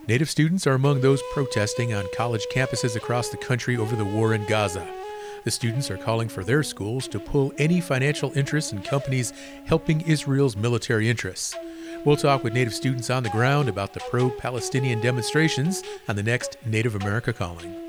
Native students are among those protesting on college campuses across the country over the war in Gaza. The students are calling for their schools to pull any financial interest in companies helping Israel's military interests. We'll talk with Native students on the ground about the pro-Palestinian demonstrations on the next Native America Calling.